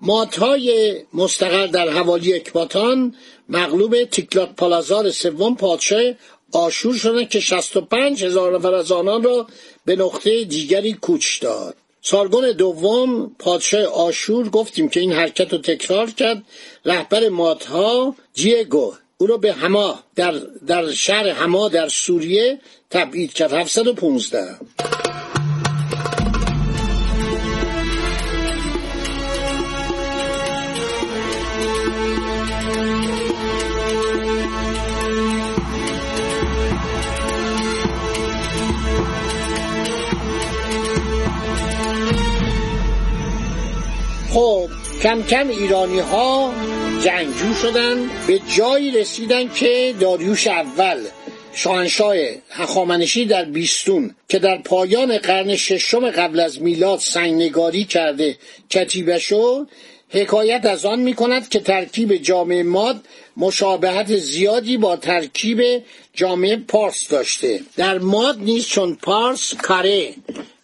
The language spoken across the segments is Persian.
مادهای مستقر در حوالی اکباتان مغلوب تیکلات پالازار سوم پادشاه آشور شدند که 65,000 نفر از آنان را به نقطه دیگری کوچ داد. سارگون دوم پادشاه آشور گفتیم که این حرکت رو تکرار کرد. رهبر مادها جیگو او را به حما در شهر حما در سوریه تبعید کرد. 715. خب کم کم ایرانی ها جنگجو شدن، به جایی رسیدن که داریوش اول شاهنشاه هخامنشی در بیستون که در پایان قرن ششم قبل از میلاد سنگنگاری کرده کتیبه‌شو حکایت از آن می‌کند که ترکیب جامعه ماد مشابهت زیادی با ترکیب جامعه پارس داشته. در ماد نیز چون پارس کاره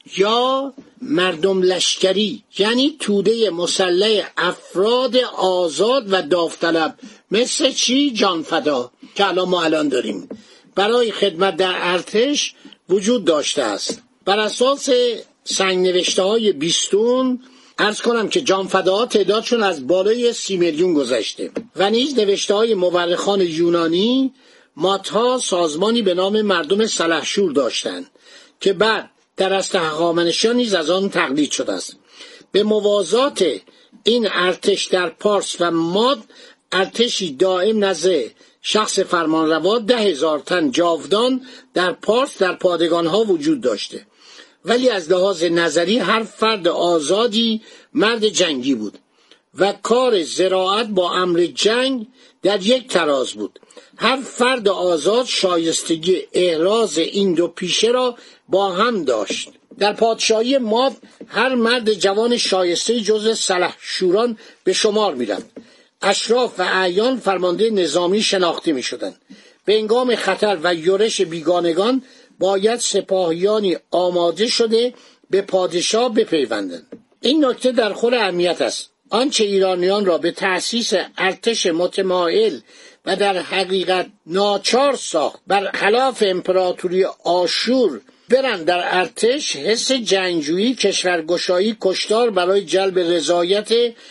یا مردم لشکری، یعنی توده مسلح افراد آزاد و داوطلب مثل چی؟ جانفدا که ما الان داریم برای خدمت در ارتش وجود داشته است. بر اساس سنگ‌نوشته های بیستون عرض کنم که جانفداها تعدادشون از بالای 30 میلیون گذشته و نیز نوشته های مورخان یونانی مادها سازمانی به نام مردم سلحشور داشتند که بعد در اصل هخامنشیان نیز از آن تقلید شده است. به موازات این ارتش در پارس و ماد ارتشی دائم نزد شخص فرمانروا 10,000 تن جاودان در پارس در پادگانها وجود داشته، ولی از لحاظ نظری هر فرد آزادی مرد جنگی بود و کار زراعت با امر جنگ در یک تراز بود. هر فرد آزاد شایستگی احراز این دو پیشه را با هم داشت. در پادشاهی ماد هر مرد جوان شایسته جزء سلحشوران به شمار می‌رفت. اشراف و اعیان فرمانده نظامی شناخته می‌شدند. به هنگام خطر و یورش بیگانگان باید سپاهیانی آماده شده به پادشاه بپیوندند. این نکته در خور اهمیت است. آنچه ایرانیان را به تأسیس ارتش متمایل و در حقیقت ناچار ساخت برخلاف امپراتوری آشور برند در ارتش، حس جنگجویی، کشورگشایی، کشتار برای جلب رضایت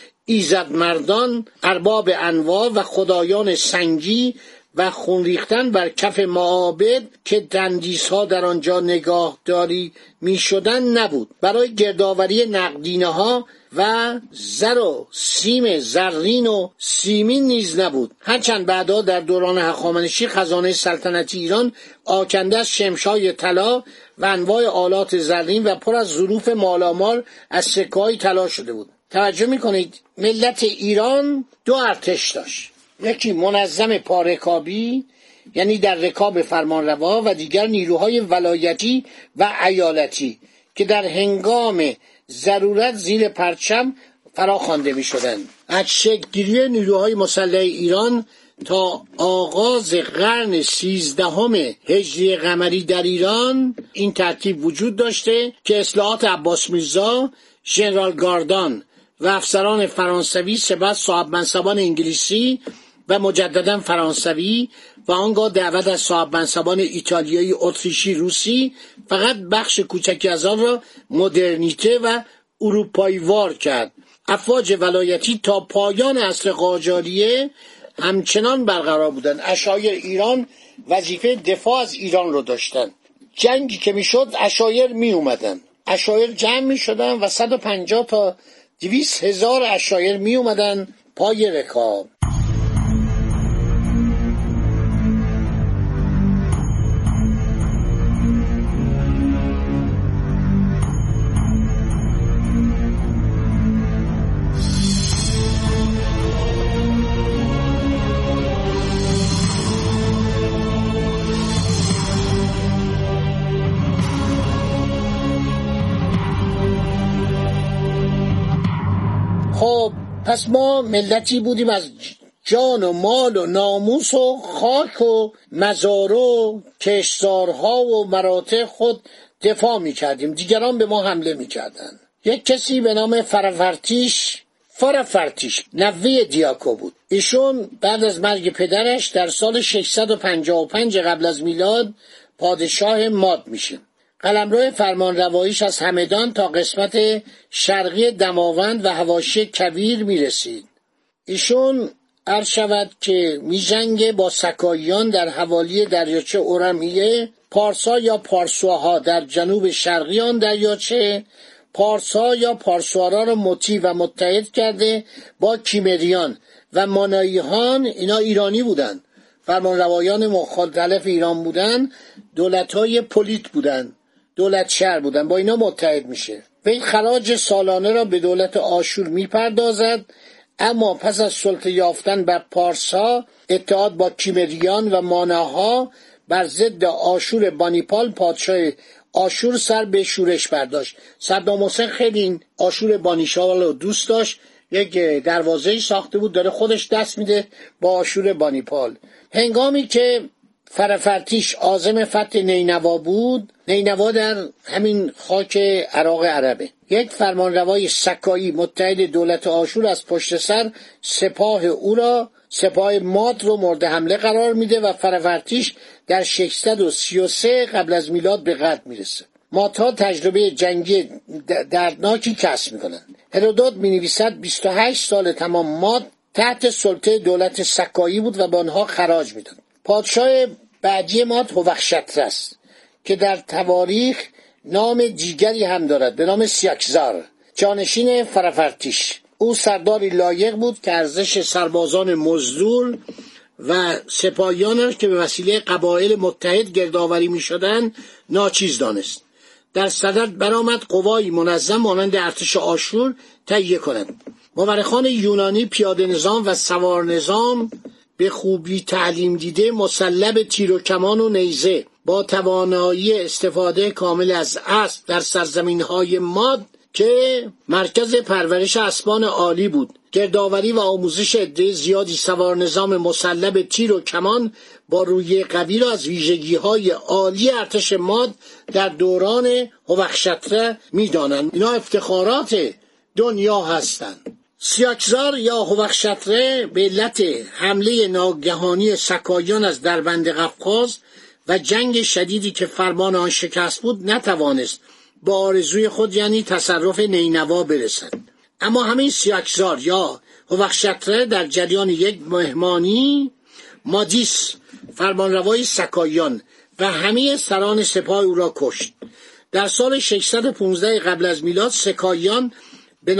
ایزدمردان، ارباب انواع و خدایان سنگی و خون ریختن بر کف معابد که تندیس‌ها در آنجا نگاهداری می‌شدند نبود. برای گردآوری نقدینه‌ها و زر و سیم زرین و سیمین نیز نبود. هرچند بعدا در دوران هخامنشی خزانه سلطنتی ایران آکنده از شمشای طلا و انواع آلات زرین و پر از ظروف مالامال از سکه‌های طلا شده بود. توجه می‌کنید ملت ایران دو ارتش داشت، یکی منظم پارکابی یعنی در رکاب فرمانروا و دیگر نیروهای ولایتی و ایالتی که در هنگام ضرورت زیر پرچم فراخوانده می‌شدند. از شکل‌گیری نیروهای مسلح ایران تا آغاز قرن 13 هجری قمری در ایران این ترتیب وجود داشته که اصلاحات عباس میرزا، ژنرال گاردان و افسران فرانسوی سپس صاحب منصبان انگلیسی و مجددا فرانسوی و آنگاه دعوت از صاحب منصبان ایتالیایی، اتریشی، روسی فقط بخش کوچکی از آن را مدرنیته و اروپایی وار کرد. افواج ولایتی تا پایان عصر قاجاریه همچنان برقرار بودند. عشایر ایران وظیفه دفاع از ایران رو داشتند. جنگی که میشد عشایر می اومدن، عشایر جمع می شدن و 150 تا 200 هزار عشایر می اومدن پای رکاب. خب پس ما ملتی بودیم از جان و مال و ناموس و خاک و مزار و کشتزارها و مراتع خود دفاع می کردیم. دیگران به ما حمله می کردن. یک کسی به نام فرورتیش فارافرتیش نوه دیاکو بود. ایشون بعد از مرگ پدرش در سال 655 قبل از میلاد پادشاه ماد میشه. قلمرو فرمانرواییش از همدان تا قسمت شرقی دماوند و حواشی کویر میرسید. ایشون عرض شود که میجنگه با سکاییان در حوالی دریاچه اورمیه، پارسا یا پارسوها در جنوب شرقی آن دریاچه. پارسا یا پارسوارا را مطیع و متحد کرده با کیمریان و ماناییهان. اینا ایرانی بودن، فرمانروایان مختلف ایران بودن، دولت‌های پلیت بودن، دولت شهر بودن، با اینا متحد میشه. وی خراج سالانه را به دولت آشور میپردازد، اما پس از سلطه یافتن بر پارسا اتحاد با کیمریان و ماناها بر ضد آشور بانیپال پادشاه آشور سر به شورش برداشت. صدام حسین خیلی این آشور بانیپال رو دوست داشت، یک دروازه‌ای ساخته بود داره خودش دست میده با آشور بانیپال. هنگامی که فارافرتیش عازم فتح نینوا بود، نینوا در همین خاک عراق عربه، یک فرمانروای سکایی متحد دولت آشور از پشت سر سپاه ماد رو مورد حمله قرار میده و فارافرتیش در 633 قبل از میلاد به قتل میرسه. مادها تجربه جنگی دردناکی کسب میکنن. هرودوت مینویسد 28 سال تمام ماد تحت سلطه دولت سکایی بود و به آنها خراج میداد. پادشاه بعدی ماد هوخشتر است که در تواریخ نام دیگری هم دارد به نام سیاکزار، جانشین فارافرتیش. او سرداری لایق بود که ارزش سربازان مزدور و سپاهیان که به وسیله قبایل متحد گردآوری می‌شدند ناچیز دانست. در صدد برآمد قوای منظم مانند ارتش آشور تهیه کند. مورخان یونانی پیاده نظام و سوار نظام به خوبی تعلیم دیده مسلح به تیر و کمان و نیزه با توانایی استفاده کامل از اسب در سرزمین‌های ماد که مرکز پرورش اسبان عالی بود، گردآوری و آموزش عده زیادی سوار نظام مسلح به تیر و کمان با روی قوی را از ویژگی‌های عالی ارتش ماد در دوران هوخشتره می‌دانند. اینا افتخارات دنیا هستند. سیاکزار یا هوخشتره به علت حمله ناگهانی سکاییان از دربند قفقاز و جنگ شدیدی که فرمان آن شکست بود نتوانست با آرزوی خود یعنی تصرف نینوا برسد. اما همین سیاکزار یا هوخشتره در جریان یک مهمانی مادیس فرمانروای سکاییان و همه سران سپاه او را کشت. در سال 615 قبل از میلاد سکاییان به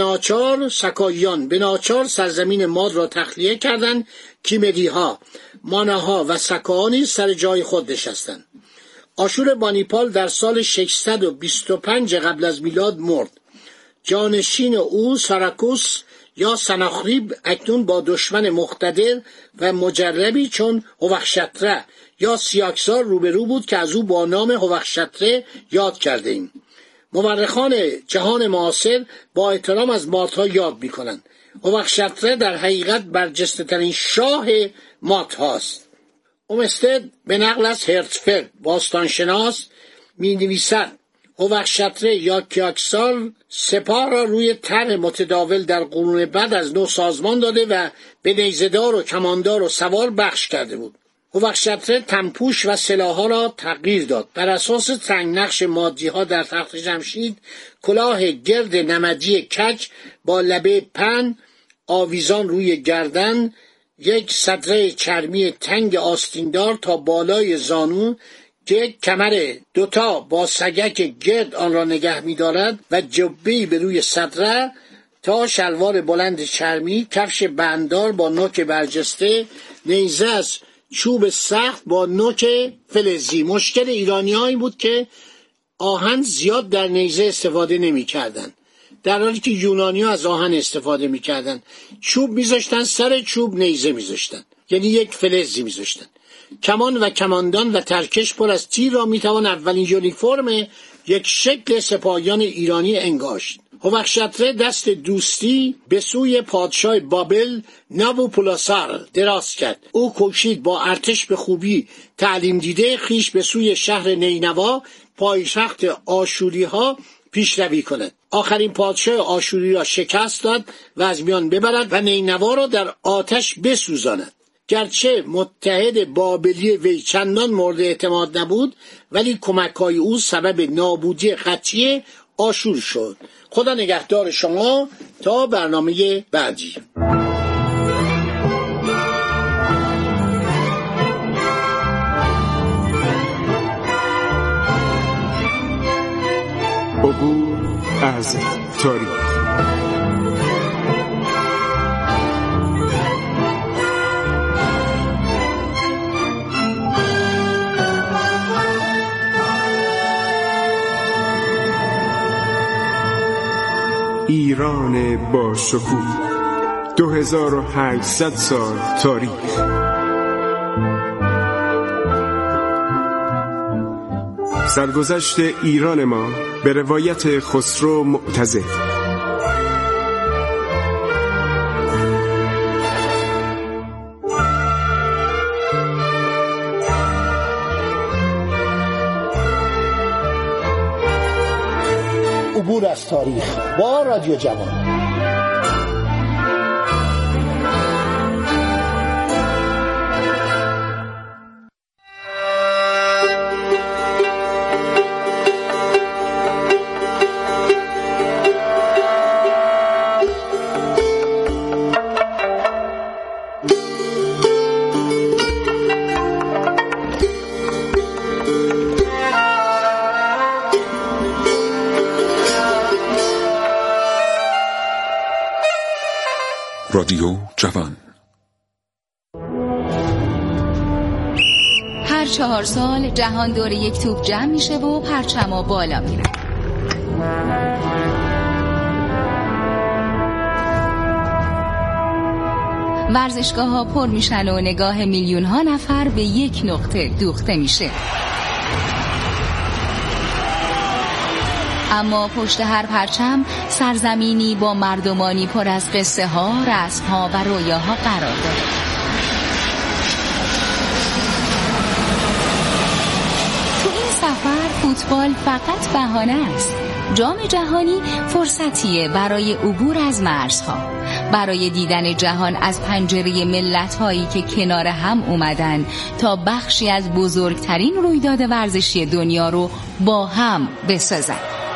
ناچار سرزمین ماد را تخلیه کردند. کیمریها، ماناها و سکاها سر جای خود نشستند. آشور بانیپال در سال 625 قبل از میلاد مرد. جانشین او ساراکوس یا سناخریب اکنون با دشمن مقتدر و مجربی چون هوخشتره یا سیاکزار روبرو بود که از او با نام هوخشتره یاد کرده ایم. مورخان جهان معاصر با احترام از مادها یاد می‌کنند. هوخشتره در حقیقت برجسته‌ترین شاه مادهاست. اومستد به نقل از هرتفلد باستانشناس می‌نویسد هوخشتره یا کیاکسار سپاه را روی طرح متداول در قرون بعد از نو سازمان داده و به نیزه‌دار و کماندار و سوار بخش کرده بود. هوخشتره تنپوش و سلاح‌ها را تغییر داد. بر اساس تنگنقش مادی‌ها در تخت جمشید کلاه گرد نمدی کج با لبه پن آویزان روی گردن، یک صدره چرمی تنگ آستیندار تا بالای زانو که یک کمر دوتا با سگک گرد آن را نگه می‌دارد و جبه‌ای به روی صدره تا شلوار بلند چرمی، کفش بنددار با نوک برجسته، نیزه از چوب سخت با نوک فلزی. مشکل ایرانی‌ها این بود که آهن زیاد در نیزه استفاده نمی‌کردند، در حالی که یونانی‌ها از آهن استفاده می‌کردند. چوب می‌ذاشتن سر چوب، نیزه می‌ذاشتن، یعنی یک فلزی می‌ذاشتن. کمان و کماندان و ترکش پر از تیر را می‌توان اولین یونیفرم یک شکل سپاهیان ایرانی انگاشت. هوخشتره دست دوستی به سوی پادشاه بابل نابوپولاسار دراز کرد. او کوشید با ارتش به خوبی تعلیم دیده خیش به سوی شهر نینوا پایتخت آشوری‌ها پیشروی کند. آخرین پادشاه آشوری را شکست داد و از میان ببرد و نینوا را در آتش بسوزاند. گرچه متحد بابلی وی چندان مورد اعتماد نبود، ولی کمک‌های او سبب نابودی قطعی آشور شد. خدا نگهدار شما تا برنامه بعدی. عبور از تاریخ. ایران با شکوه، 2800 سال تاریخ. سرگذشت ایران ما به روایت خسرو معتزد. عبور از تاریخ با رادیو جوان. رادیو جوان. هر 4 سال جهان دور یک توپ جمع میشه و پرچما بالا میره. ورزشگاه ها پر میشن و نگاه میلیون ها نفر به یک نقطه دوخته میشه. اما پشت هر پرچم سرزمینی با مردمانی پر از قصه ها، رسم ها و رویاها قرار داره. تو این سفر فوتبال فقط بهانه است. جام جهانی فرصتیه برای عبور از مرزها، برای دیدن جهان از پنجره ملت‌هایی که کنار هم اومدن تا بخشی از بزرگترین رویداد ورزشی دنیا رو با هم بسازن.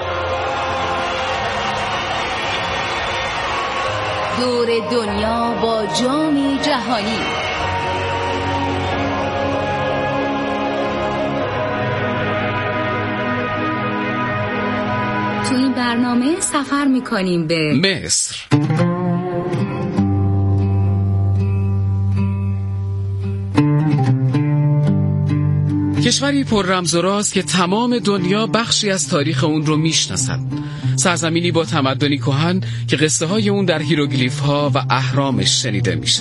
دور دنیا با جام جهانی. تو این برنامه سفر میکنیم به مصر. کشوری پر رمز و راز که تمام دنیا بخشی از تاریخ اون رو میشناسن. سرزمینی با تمدنی کهن که قصه های اون در هیروگلیف ها و اهرامش شنیده میشه.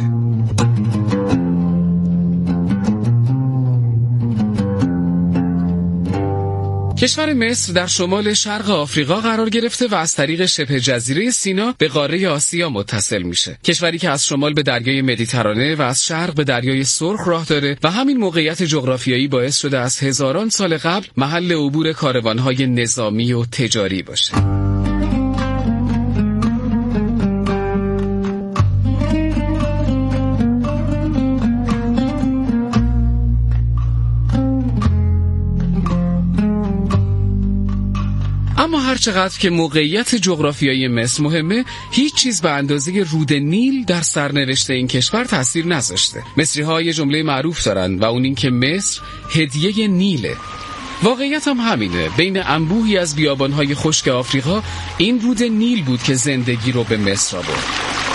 کشور مصر در شمال شرق آفریقا قرار گرفته و از طریق شبه جزیره سینا به قاره آسیا متصل میشه. کشوری که از شمال به دریای مدیترانه و از شرق به دریای سرخ راه داره و همین موقعیت جغرافیایی باعث شده از هزاران سال قبل محل عبور کاروانهای نظامی و تجاری باشه. اما هر چقدر که موقعیت جغرافیایی مصر مهمه، هیچ چیز به اندازه رود نیل در سرنوشت این کشور تأثیر نذاشته. مصری‌ها یه جمله معروف دارن و اون این که مصر هدیه نیله. واقعیت هم همینه. بین انبوهی از بیابان‌های خشک آفریقا این رود نیل بود که زندگی رو به مصر آورد.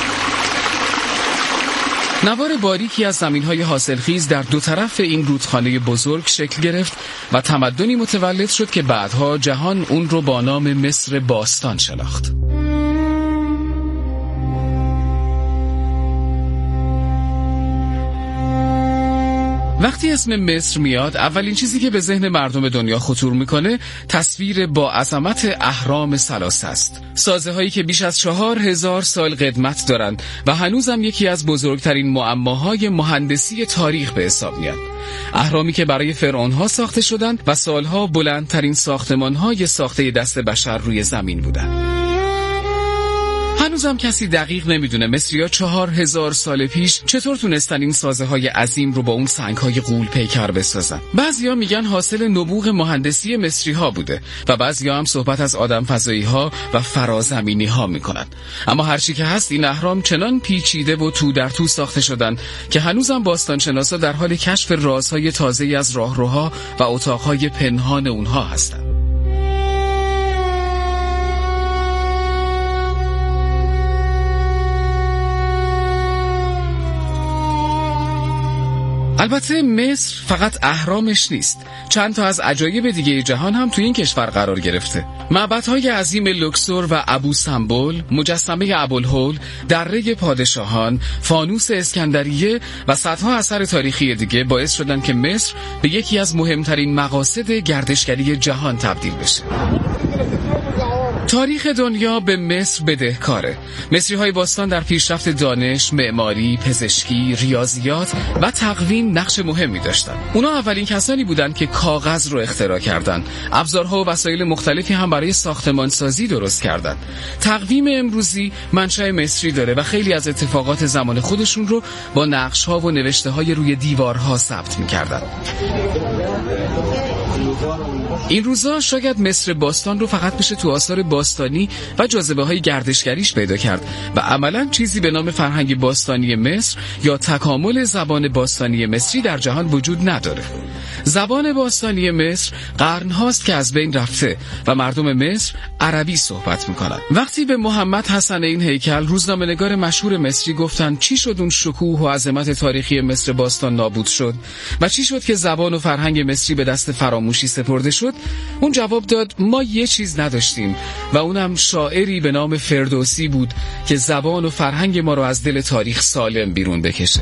نوار باریکی از زمین‌های حاصلخیز در دو طرف این رودخانه بزرگ شکل گرفت و تمدنی متولد شد که بعدها جهان اون رو با نام مصر باستان شناخت. وقتی اسم مصر میاد، اولین چیزی که به ذهن مردم دنیا خطور میکنه تصویر با عظمت اهرام ثلاثه است. سازه هایی که بیش از 4000 سال قدمت دارند و هنوزم یکی از بزرگترین معماهای مهندسی تاریخ به حساب میاد. اهرامی که برای فرعونها ساخته شدند و سالها بلندترین ساختمانهای ساخته دست بشر روی زمین بودند. هنوزم کسی دقیق نمیدونه مصری‌ها 4000 سال پیش چطور تونستن این سازه‌های عظیم رو با اون سنگ‌های غول پیکر بسازن. بعضیا میگن حاصل نبوغ مهندسی مصری‌ها بوده و بعضیا هم صحبت از آدم فضایی‌ها و فرازمینی‌ها میکنن. اما هر چی که هست، این اهرام چنان پیچیده و تو در تو ساخته شدن که هنوزم باستانشناسا در حال کشف رازهای تازه‌ای از راهروها و اتاق‌های پنهان اونها هستن. البته مصر فقط اهرامش نیست. چند تا از عجایب دیگه جهان هم توی این کشور قرار گرفته. معبدهای عظیم لوکسور و ابو سمبل، مجسمه ابوالهول، دره پادشاهان، فانوس اسکندریه و صدها اثر تاریخی دیگه باعث شدن که مصر به یکی از مهمترین مقاصد گردشگری جهان تبدیل بشه. تاریخ دنیا به مصر بدهکاره. مصری‌های باستان در پیشرفت دانش، معماری، پزشکی، ریاضیات و تقویم نقش مهمی داشتند. اونا اولین کسانی بودند که کاغذ رو اختراع کردند. ابزارها و وسایل مختلفی هم برای ساختمانسازی درست کردند. تقویم امروزی منشأ مصری داره و خیلی از اتفاقات زمان خودشون رو با نقش‌ها و نوشته‌های روی دیوارها ثبت می‌کردند. این روزا شاید مصر باستان رو فقط بشه تو آثار باستانی و جاذبه‌های گردشگریش پیدا کرد و عملاً چیزی به نام فرهنگ باستانی مصر یا تکامل زبان باستانی مصری در جهان وجود نداره. زبان باستانی مصر قرن‌هاست که از بین رفته و مردم مصر عربی صحبت میکنن. وقتی به محمد حسن این هیکل، روزنامه‌نگار مشهور مصری، گفتن چی شد اون شکوه و عظمت تاریخی مصر باستان نابود شد و چی شد که زبان و فرهنگ مصری به دست فراموشی سپرده شد، اون جواب داد ما یه چیز نداشتیم و اونم شاعری به نام فردوسی بود که زبان و فرهنگ ما رو از دل تاریخ سالم بیرون بکشه.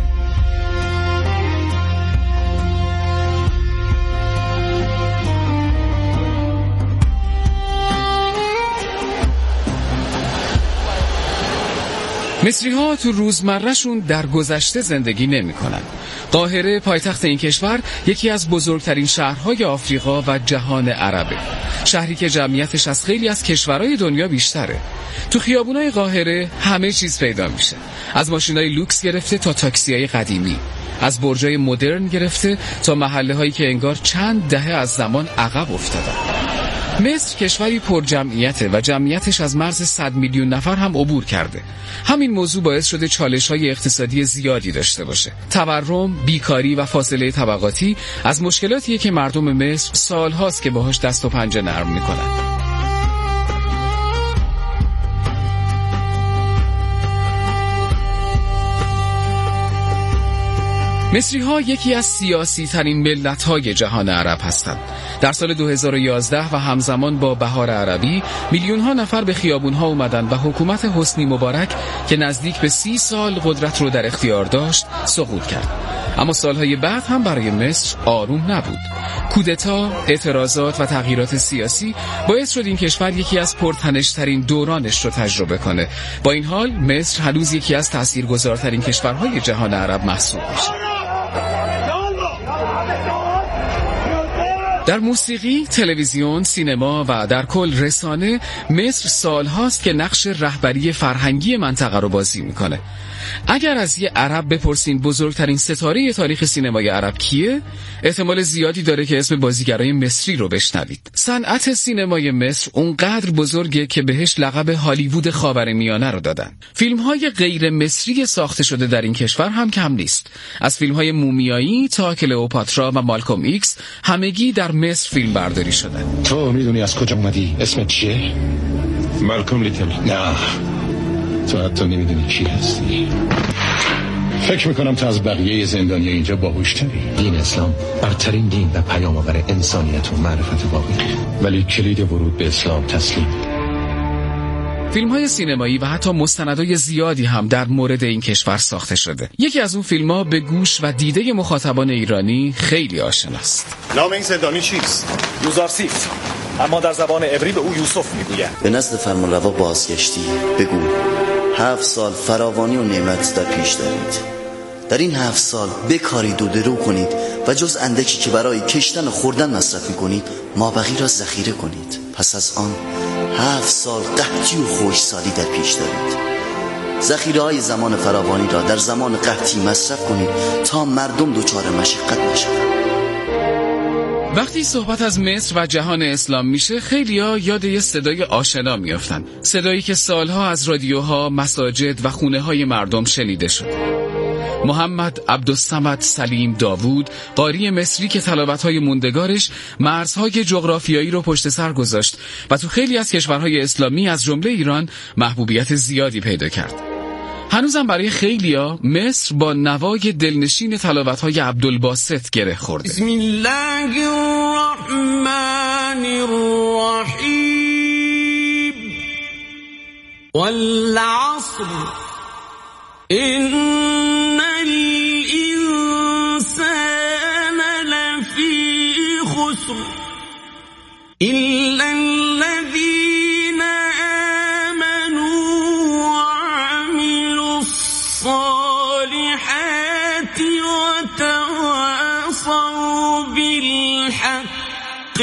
مصری‌ها تو روزمره‌شون در گذشته زندگی نمی‌کنن. قاهره، پایتخت این کشور، یکی از بزرگترین شهرهای آفریقا و جهان عربه. شهری که جمعیتش از خیلی از کشورهای دنیا بیشتره. تو خیابونای قاهره همه چیز پیدا میشه. از ماشینای لوکس گرفته تا تاکسی‌های قدیمی، از برجای مدرن گرفته تا محله‌هایی که انگار چند دهه از زمان عقب افتادن. مصر کشوری پر جمعیته و جمعیتش از مرز 100 میلیون نفر هم عبور کرده. همین موضوع باعث شده چالش‌های اقتصادی زیادی داشته باشه. تورم، بیکاری و فاصله طبقاتی از مشکلاتیه که مردم مصر سال‌هاست که باهاش دست و پنجه نرم می‌کنن. مصری‌ها یکی از سیاسی ترین ملت‌های جهان عرب هستند. در سال 2011 و همزمان با بهار عربی، میلیون‌ها نفر به خیابون‌ها اومدن و حکومت حسنی مبارک که نزدیک به 30 سال قدرت رو در اختیار داشت، سقوط کرد. اما سالهای بعد هم برای مصر آروم نبود. کودتا، اعتراضات و تغییرات سیاسی باعث شد این کشور یکی از پرتنش‌ترین دورانش رو تجربه کنه. با این حال مصر هنوز یکی از تاثیرگذارترین کشورهای جهان عرب محسوب میشه. در موسیقی، تلویزیون، سینما و در کل رسانه، مصر سالهاست که نقش رهبری فرهنگی منطقه رو بازی میکنه. اگر از یه عرب بپرسین بزرگترین ستاره تاریخ سینمای عرب کیه، احتمال زیادی داره که اسم بازیگرای مصری رو بشنوید. صنعت سینمای مصر اونقدر بزرگه که بهش لقب هالیوود خاورمیانه رو دادن. فیلم‌های غیر مصری ساخته شده در این کشور هم کم نیست. از فیلم‌های مومیایی تا کلئوپاترا و مالکوم ایکس همگی در مصر فیلم برداری شدن. تو میدونی از کجا اومدی؟ اسمت چیه؟ مالکوم لیتل. نه، تو حتی نمیدونی کی هستی. فکر میکنم تو از بقیه زندانی اینجا باهوشتری. دین اسلام برترین دین و پیام‌آور انسانیت و معرفت واقعی، ولی کلید ورود به اسلام تسلیم. فیلم‌های سینمایی و حتی مستندهای زیادی هم در مورد این کشور ساخته شده. یکی از اون فیلم‌ها به گوش و دیده مخاطبان ایرانی خیلی آشناست. نام این زندانی چیست؟ یوزارسیف، اما در زبان عبری به او یوسف میگویند. به نزد فرمانروا بازگشتی، بگو 7 سال فراوانی و نعمت در پیش دارید. در این 7 سال بکارید و درو کنید و جز اندکی که برای کشتن و خوردن مصرف میکنید مابقی را ذخیره کنید. پس از آن 7 سال قحطی و خشکسالی در پیش دارید. ذخیره‌های زمان فراوانی را در زمان قحطی مصرف کنید تا مردم دچار مشقت نشوند. وقتی صحبت از مصر و جهان اسلام میشه خیلیا یاد یه صدای آشنا میافتن. صدایی که سالها از رادیوها، مساجد و خونه‌های مردم شنیده شد. محمد عبدالصمد سلیم داوود، قاری مصری که تلاوت‌های موندگارش مرزهای جغرافیایی رو پشت سر گذاشت و تو خیلی از کشورهای اسلامی از جمله ایران محبوبیت زیادی پیدا کرد. هنوزم برای خیلیا مصر با نوای دلنشین تلاوت‌های عبدالباسط گره خورده. بسم الله الرحمن الرحیم والعصر ان الانسان لفی خسر الا الذين آمنوا وعملوا الصالحات وتواصوا بالحق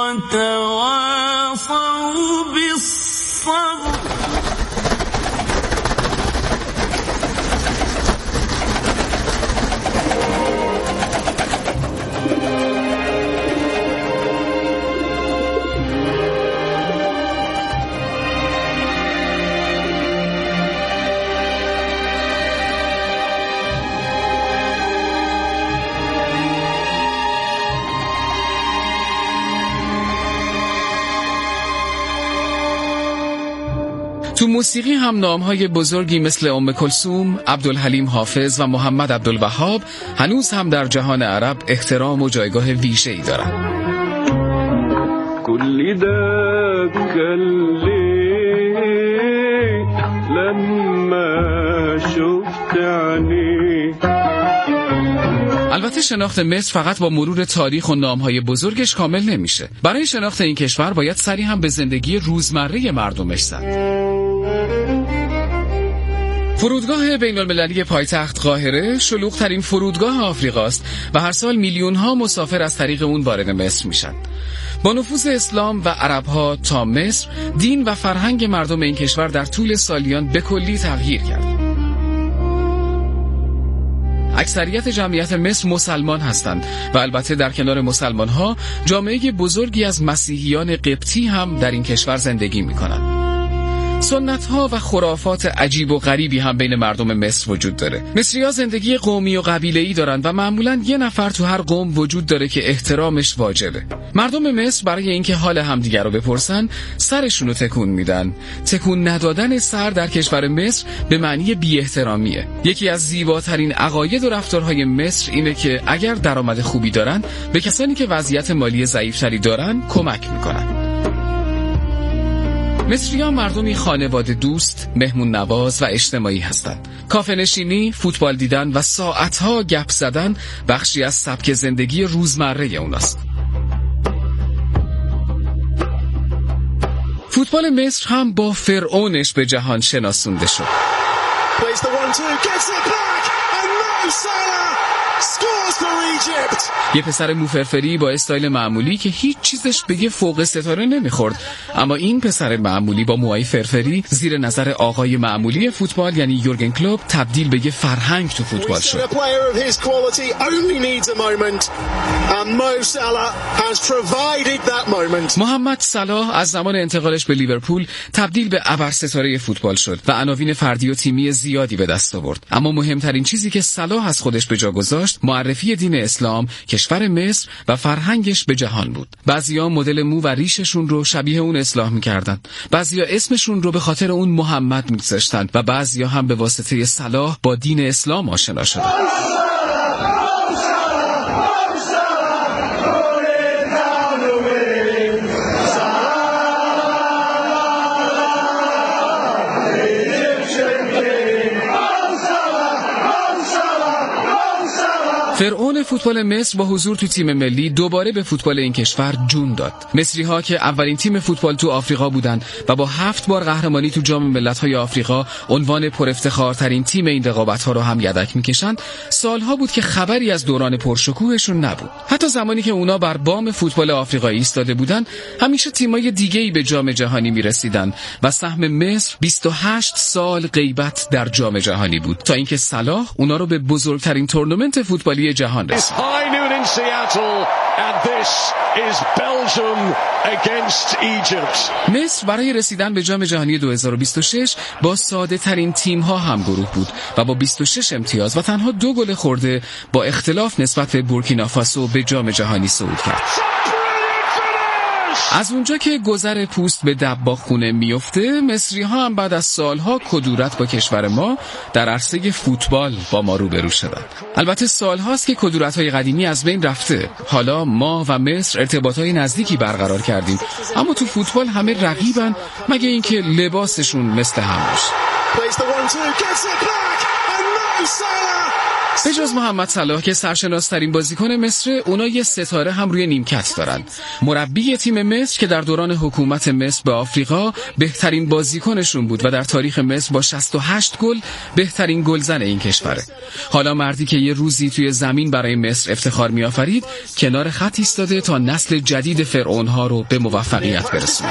وتواصوا بالصبر. تو موسیقی هم نام‌های بزرگی مثل ام کلثوم، عبدالحلیم حافظ و محمد عبدالوهاب هنوز هم در جهان عرب احترام و جایگاه ویژه‌ای دارند. كل ده كان ليه لما شفت عينيه. البته شناخت مصر فقط با مرور تاریخ و نام‌های بزرگش کامل نمیشه. برای شناخت این کشور باید سری هم به زندگی روزمره مردمش زد. فرودگاه بین‌المللی پایتخت قاهره شلوغ‌ترین فرودگاه آفریقاست و هر سال میلیون‌ها مسافر از طریق اون وارد مصر میشن. با نفوذ اسلام و عرب‌ها تا مصر، دین و فرهنگ مردم این کشور در طول سالیان به کلی تغییر کرد. اکثریت جمعیت مصر مسلمان هستند و البته در کنار مسلمان‌ها جامعه بزرگی از مسیحیان قبطی هم در این کشور زندگی می‌کنند. سنت‌ها و خرافات عجیب و غریبی هم بین مردم مصر وجود داره. مصری‌ها زندگی قومی و قبیله‌ای دارن و معمولاً یه نفر تو هر قوم وجود داره که احترامش واجبه. مردم مصر برای اینکه حال همدیگر رو بپرسن، سرشون رو تکون میدن. تکون ندادن سر در کشور مصر به معنی بی‌احترامیه. یکی از زیباترین عقاید و رفتارهای مصر اینه که اگر درآمد خوبی دارن، به کسانی که وضعیت مالی ضعیف‌تری دارن کمک میکنن. مصری‌ها مردمی خانواده دوست، مهمون نواز و اجتماعی هستند. کافه نشینی، فوتبال دیدن و ساعتها گپ زدن بخشی از سبک زندگی روزمره اوناست. فوتبال مصر هم با فرعونش به جهان شناسونده شد. یه پسر موفرفری با استایل معمولی که هیچ چیزش به یه فوق ستاره نمیخورد، اما این پسر معمولی با موهای فرفری زیر نظر آقای معمولی فوتبال یعنی یورگن کلوپ تبدیل به یه فرهنگ تو فوتبال شد. محمد صلاح از زمان انتقالش به لیورپول تبدیل به ابرستاره فوتبال شد و عناوین فردی و تیمی زیادی به دست آورد. اما مهمترین چیزی که صلاح از خودش به جا گذاشت معرفی دین اسلام، کشور مصر و فرهنگش به جهان بود. بعضیا مدل مو و ریششون رو شبیه اون اصلاح می‌کردن. بعضیا اسمشون رو به خاطر اون محمد می‌گذاشتن و بعضیا هم به واسطه صلاح با دین اسلام آشنا شدن. فرعون فوتبال مصر با حضور تو تیم ملی دوباره به فوتبال این کشور جون داد. مصری‌ها که اولین تیم فوتبال تو آفریقا بودن و با 7 بار قهرمانی تو جام ملت‌های آفریقا عنوان پرافتخارترین تیم این رقابت‌ها رو هم یدک می‌کشن، سالها بود که خبری از دوران پرشکوهشون نبود. حتی زمانی که اونا بر بام فوتبال آفریقایی ایستاده بودن، همیشه تیم‌های دیگه‌ای به جام جهانی می‌رسیدن و سهم مصر 28 سال غیبت در جام جهانی بود تا اینکه صلاح اونا رو به بزرگترین تورنمنت فوتبالی جهان رسوند. مصر برای رسیدن به جام جهانی 2026 با ساده ترین تیم ها هم گروه بود و با 26 امتیاز و تنها 2 گل خورده با اختلاف نسبت به بورکینافاسو به جام جهانی صعود کرد. از اونجا که گذر پوست به دباغخونه میفته، مصری‌ها هم بعد از سالها کدورت با کشور ما در عرصه فوتبال با ما روبرو شدن. البته سالهاست که کدورت‌های قدیمی از بین رفته. حالا ما و مصر ارتباطات نزدیکی برقرار کردیم، اما تو فوتبال همه رقیبن مگه اینکه لباسشون مثل هم باشه. به جز محمد صلاح که سرشناس‌ترین بازیکن مصر، اونا یه ستاره هم روی نیمکت دارن. مربی تیم مصر که در دوران حکومت مصر به آفریقا بهترین بازیکنشون بود و در تاریخ مصر با 68 گل بهترین گلزن این کشوره. حالا مردی که یه روزی توی زمین برای مصر افتخار می‌آفرید، کنار خط ایستاده تا نسل جدید فرعون‌ها رو به موفقیت برسونه.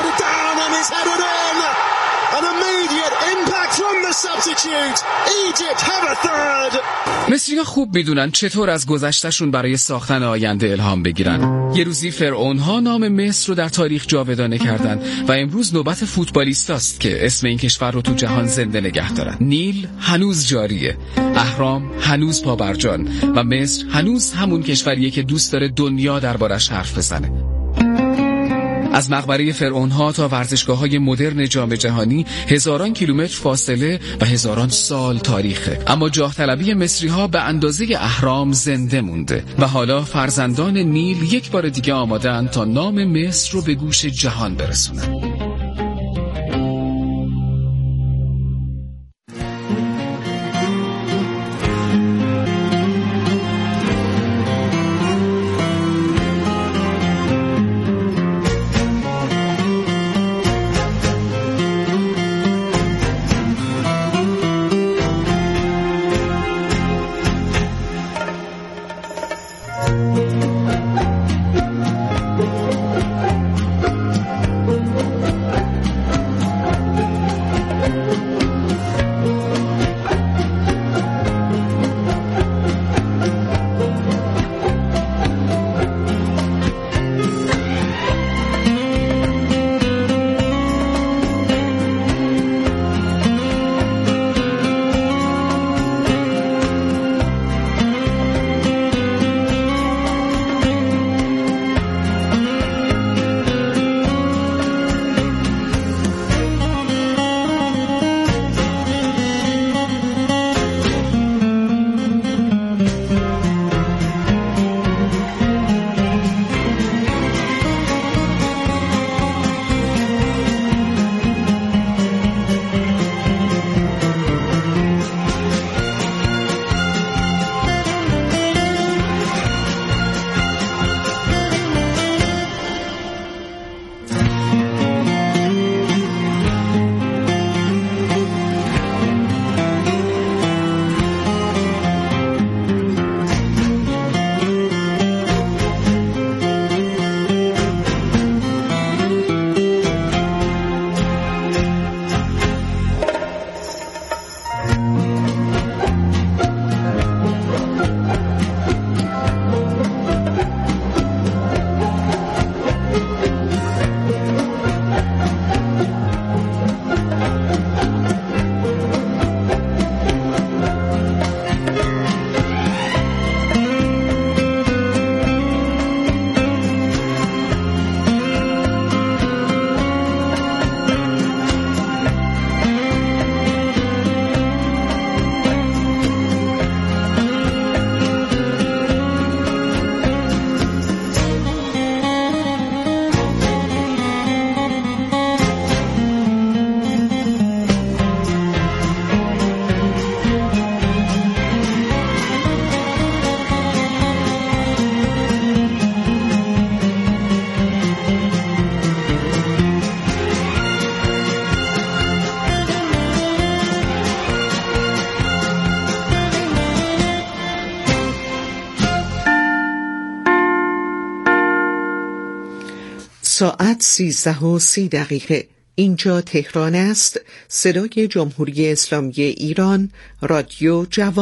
مصری‌ها خوب میدونن چطور از گذشتهشون برای ساختن آینده الهام بگیرن. یه روزی فرعون‌ها نام مصر رو در تاریخ جاودانه کردن و امروز نوبت فوتبالیستاست که اسم این کشور رو تو جهان زنده نگه دارن. نیل هنوز جاریه، اهرام هنوز پابرجان و مصر هنوز همون کشوریه که دوست داره دنیا دربارش حرف بزنه. از مقبره فرعون‌ها تا ورزشگاه‌های مدرن جام جهانی هزاران کیلومتر فاصله و هزاران سال تاریخه، اما جاه طلبی مصری‌ها به اندازه اهرام زنده مونده و حالا فرزندان نیل یک بار دیگه آماده‌اند تا نام مصر رو به گوش جهان برسونن. ساعت 13:30. اینجا تهران است. صدای جمهوری اسلامی ایران، رادیو جوان.